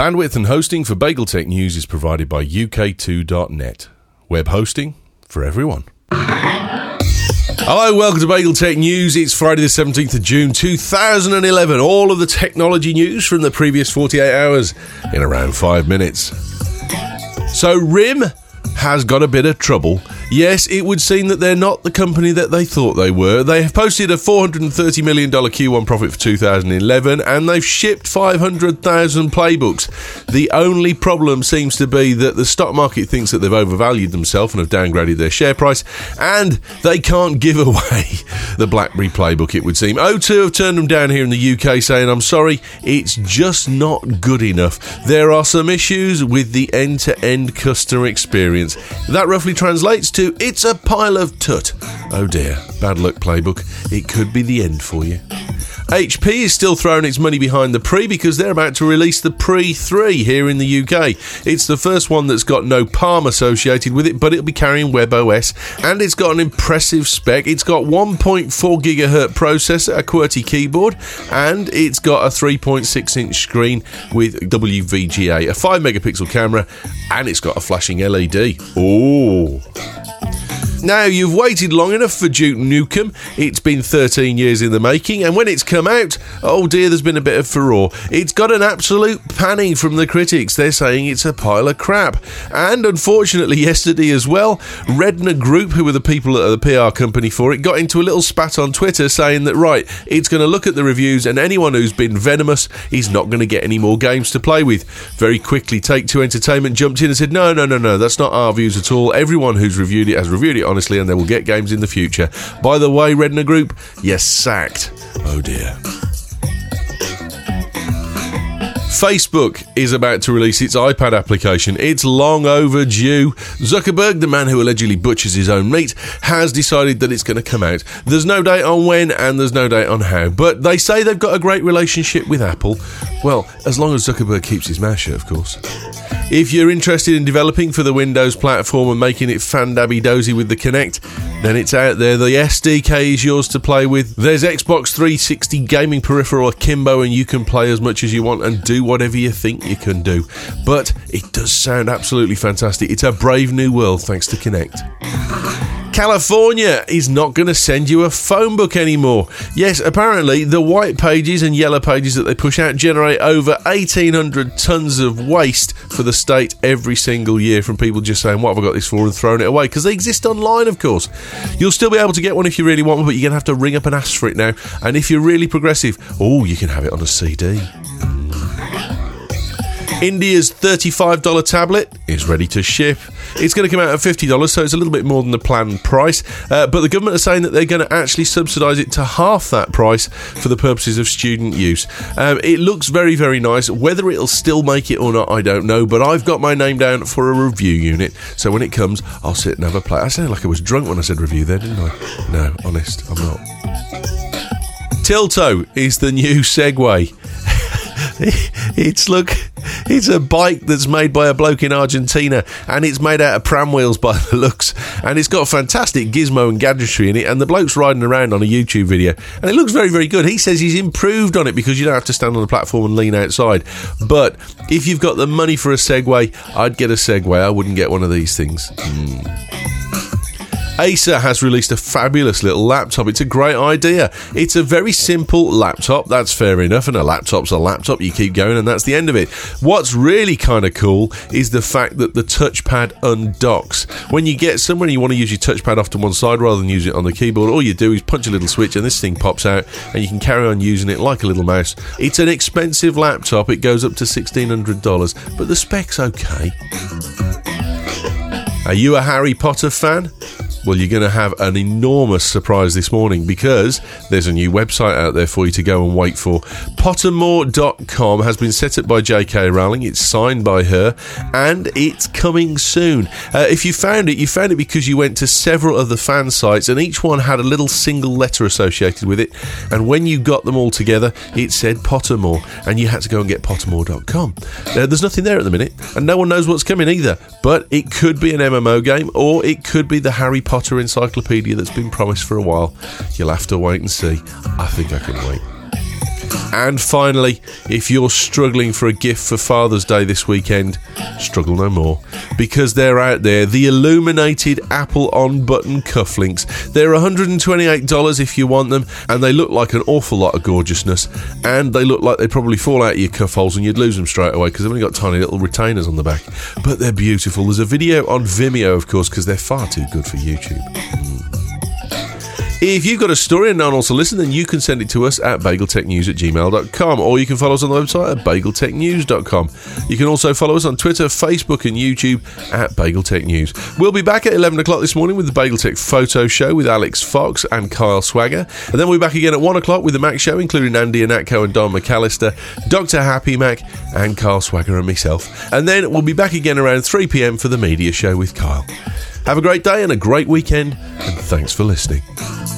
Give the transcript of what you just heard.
Bandwidth and hosting for BagelTech News is provided by UK2.net. Web hosting for everyone. Hello, welcome to BagelTech News. It's Friday the 17th of June 2011. All of the technology news from the previous 48 hours in around 5 minutes. So RIM has got a bit of trouble. Yes, it would seem that they're not the company that they thought they were. They have posted a $430 million Q1 profit for 2011 and they've shipped 500,000 playbooks. The only problem seems to be that the stock market thinks that they've overvalued themselves and have downgraded their share price, and they can't give away the BlackBerry playbook, it would seem. O2 have turned them down here in the UK, saying, I'm sorry, it's just not good enough. There are some issues with the end-to-end customer experience. That roughly translates to it's a pile of tut. Oh dear, bad luck playbook. It could be the end for you. HP is still throwing its money behind the Pre because they're about to release the Pre 3 here in the UK. It's the first one that's got no Palm associated with it, but it'll be carrying WebOS, and it's got an impressive spec. It's got 1.4 GHz processor, a QWERTY keyboard, and it's got a 3.6-inch screen with WVGA, a 5 megapixel camera, and it's got a flashing LED. Oh. Now, you've waited long enough for Duke Nukem. It's been 13 years in the making, and when it's come out, oh dear, there's been a bit of furore. It's got an absolute panning from the critics. They're saying it's a pile of crap. And unfortunately, yesterday as well, Redner Group, who were the people at the PR company for it, got into a little spat on Twitter saying that, right, it's going to look at the reviews, and anyone who's been venomous is not going to get any more games to play with. Very quickly, Take-Two Entertainment jumped in and said, no, that's not our views at all. Everyone who's reviewed it has reviewed it honestly, and they will get games in the future. By the way, Redner Group, you're sacked. Oh dear. Facebook is about to release its iPad application. It's long overdue. Zuckerberg, the man who allegedly butchers his own meat, has decided that it's going to come out. There's no date on when and there's no date on how, but they say they've got a great relationship with Apple. Well, as long as Zuckerberg keeps his mouth shut, of course. If you're interested in developing for the Windows platform and making it fan-dabby-dozy with the Kinect, then it's out there. The SDK is yours to play with. There's Xbox 360 gaming peripheral akimbo, and you can play as much as you want and do whatever you think you can do. But it does sound absolutely fantastic. It's a brave new world thanks to Kinect. California is not going to send you a phone book anymore. Yes, apparently the white pages and yellow pages that they push out generate over 1,800 tons of waste for the state every single year from people just saying, what have I got this for, and throwing it away, because they exist online, of course. You'll still be able to get one if you really want one, but you're going to have to ring up and ask for it now. And if you're really progressive, you can have it on a CD. India's $35 tablet is ready to ship. It's going to come out at $50, so it's a little bit more than the planned price. But the government are saying that they're going to actually subsidise it to half that price for the purposes of student use. It looks very, very nice. Whether it'll still make it or not, I don't know. But I've got my name down for a review unit, so when it comes, I'll sit and have a play. I sounded like I was drunk when I said review there, didn't I? No, honest, I'm not. Tilto is the new Segway. It's a bike that's made by a bloke in Argentina, and it's made out of pram wheels by the looks, and it's got fantastic gizmo and gadgetry in it, and the bloke's riding around on a YouTube video, and it looks very, very good. He says he's improved on it because you don't have to stand on the platform and lean outside. But if you've got the money for a Segway, I'd get a Segway. I wouldn't get one of these things. Acer has released a fabulous little laptop. It's a great idea. It's a very simple laptop, that's fair enough, and a laptop's a laptop, you keep going and that's the end of it. What's really kind of cool is the fact that the touchpad undocks. When you get somewhere and you want to use your touchpad off to one side rather than use it on the keyboard, all you do is punch a little switch and this thing pops out and you can carry on using it like a little mouse. It's an expensive laptop, it goes up to $1,600, but the spec's okay. Are you a Harry Potter fan? Well, you're going to have an enormous surprise this morning because there's a new website out there for you to go and wait for. Pottermore.com has been set up by J.K. Rowling. It's signed by her, and it's coming soon. If you found it because you went to several of the fan sites, and each one had a little single letter associated with it. And when you got them all together, it said Pottermore, and you had to go and get Pottermore.com. There's nothing there at the minute, and no one knows what's coming either. But it could be an MMO game, or it could be the Harry Potter encyclopedia that's been promised for a while. You'll have to wait and see. I think I can wait. And finally, if you're struggling for a gift for Father's Day this weekend, struggle no more, because they're out there, the illuminated Apple on-button cufflinks. They're $128 if you want them, and they look like an awful lot of gorgeousness, and they look like they'd probably fall out of your cuff holes and you'd lose them straight away because they've only got tiny little retainers on the back. But they're beautiful. There's a video on Vimeo, of course, because they're far too good for YouTube. If you've got a story and no one wants to listen, then you can send it to us at bageltechnews@gmail.com, or you can follow us on the website at bageltechnews.com. You can also follow us on Twitter, Facebook and YouTube at BagelTechNews. We'll be back at 11 o'clock this morning with the BagelTech Photo Show with Alex Fox and Kyle Swagger. And then we'll be back again at 1 o'clock with the Mac Show, including Andy Anatko and Don McAllister, Dr. Happy Mac and Kyle Swagger and myself. And then we'll be back again around 3 p.m. for the Media Show with Kyle. Have a great day and a great weekend, and thanks for listening.